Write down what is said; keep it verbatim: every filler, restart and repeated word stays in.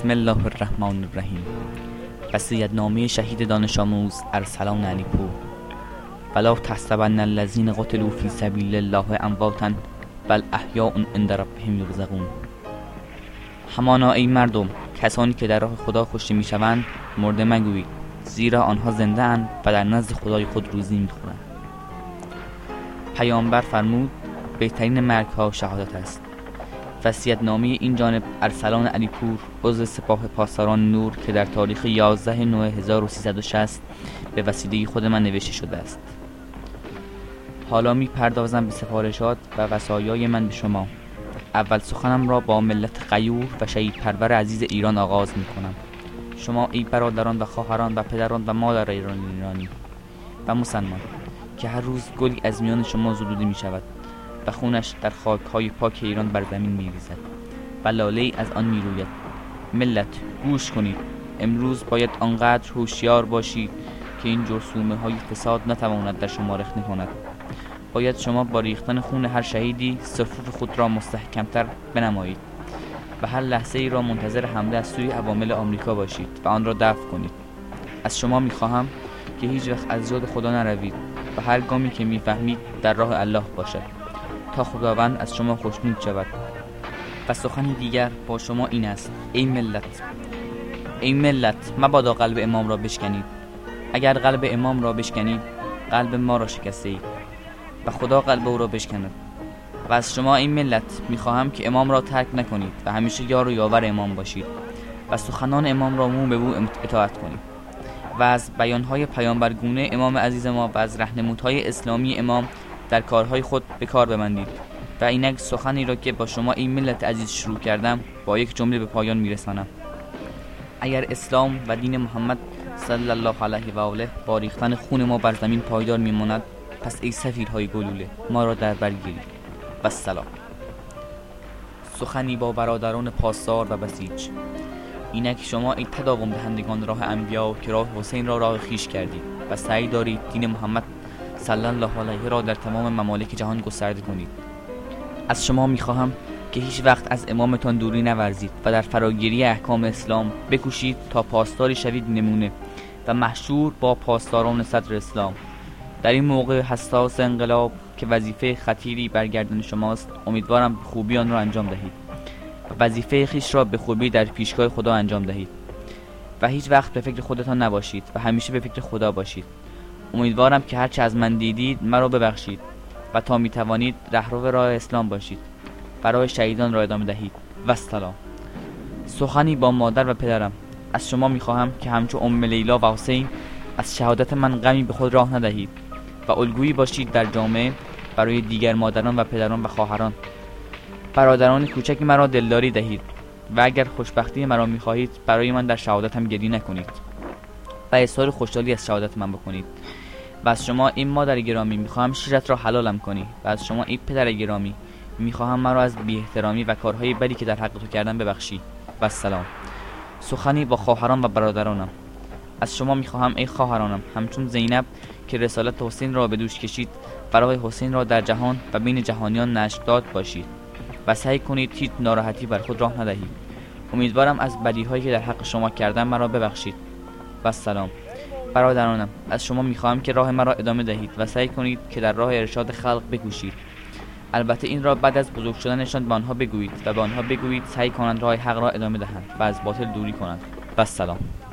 بسم الله الرحمن الرحیم. وصیت‌نامه شهید دانش آموز ارسلان علیپور. ولا تحسبن الذین قتلوا فی سبیل الله امواتا بل احیاء عند ربهم یرزقون. همانا ای مردم، کسانی که در راه خدا کشته میشوند مرده مگویید، زیرا آنها زنده اند و در نزد خدای خود روزی میخورند. پیامبر فرمود بهترین مرگ ها شهادت است. وصیت‌نامه این جانب ارسلان علیپور، عضو سپاه پاسداران نور، که در تاریخ یازده نوامبر هزار و سیصد و شصت به وسیله خود من نوشته شده است. حالا می پردازم به سفارشات و وصایای من به شما. اول سخنم را با ملت غیور و شهید پرور عزیز ایران آغاز می کنم. شما ای برادران و خواهران و پدران و مادر ایران ایرانی و مسلمان، که هر روز گلی از میان شما زدوده می شود و خونش در خاک‌های پاک ایران بر زمین می‌ریزد و لاله‌ای از آن می‌روید. ملت گوش کنید، امروز باید آنقدر هوشیار باشید که این جرثومه‌های فساد نتواند در شما رخنه کند. باید شما با ریختن خون هر شهیدی صفوف خود را مستحکم‌تر بنمایید و هر لحظه ای را منتظر حمله از سوی عوامل آمریکا باشید و آن را دفع کنید. از شما می‌خواهم که هیچ وقت از یاد خدا نروید و هر گامی که می‌فهمید در راه الله باشد تا خداوند از شما خوشنود شود. و سخنی دیگر با شما این است: ای ملت، ای ملت، مبادا قلب امام را بشکنید. اگر قلب امام را بشکنید، قلب ما را شکسته اید و خدا قلب او را بشکند. و از شما این ملت میخواهم که امام را ترک نکنید و همیشه یار و یاور امام باشید و سخنان امام را مو به مو اطاعت کنید و از بیانهای پیامبرگونه امام عزیز ما و از راهنمودهای اسلامی امام در کارهای خود به کار ببندید. و اینک سخنی را که با شما این ملت عزیز شروع کردم با یک جمله به پایان میرسانم. اگر اسلام و دین محمد صلی الله علیه و آله با ریختن خون ما بر زمین پایدار میماند، پس ای سفیرهای گلوله ما را در بر گیرید. و السلام. سخنی با برادران پاسدار و بسیج. اینک شما ای تداوم دهندگان راه انبیا که راه حسین را راه خیش کردید و سعی دارید دین محمد صلی الله علیه را در تمام ممالک جهان گسترده کنید. از شما میخواهم که هیچ وقت از امامتان دوری نورزید و در فراگیری احکام اسلام بکوشید تا پاسداری شوید نمونه و محشور با پاسداران صدر اسلام. در این موقع حساس انقلاب که وظیفه خطیری بر گردن شماست، امیدوارم به خوبی آن را انجام دهید و وظیفه خویش را به خوبی در پیشگاه خدا انجام دهید و هیچ وقت به فکر خودتان نباشید و همیشه به فکر خدا باشید. امیدوارم که هرچه از من دیدید مرا ببخشید و تا میتوانید رهرو راه اسلام باشید، برای شهیدان را ادامه دهید. و السلام. سخنی با مادر و پدرم. از شما میخواهم که همچو ام لیلا و حسین از شهادت من غمی به خود راه ندهید و الگویی باشید در جامعه برای دیگر مادران و پدران و خواهران. برادران کوچک مرا دلداری دهید و اگر خوشبختی مرا میخواهید برای من در شهادتم گریه نکنید و اظهار خوشحالی از شهادت من بکنید. و از شما این مادر گرامی میخواهم شیرت را حلالم کنی و از شما این پدر گرامی میخواهم مرا از بی احترامی و کارهای بدی که در حق تو کردم ببخشی. و السلام. سخنی با خواهران و برادرانم. از شما میخواهم ای خواهرانم همچون زینب که رسالت حسین را به دوش کشید برای حسین را در جهان و بین جهانیان نشر داد باشید و سعی کنید هیچ ناراحتی بر خود راه ندهید. امیدوارم از بدیهایی که در حق شما کردم مرا ببخشید. و السلام. برادرانم، از شما میخواهم که راه مرا ادامه دهید و سعی کنید که در راه ارشاد خلق بکوشید. البته این را بعد از بزرگ شدنشان به آنها بگویید و به آنها بگویید سعی کنند راه حق را ادامه دهند و از باطل دوری کنند. و السلام.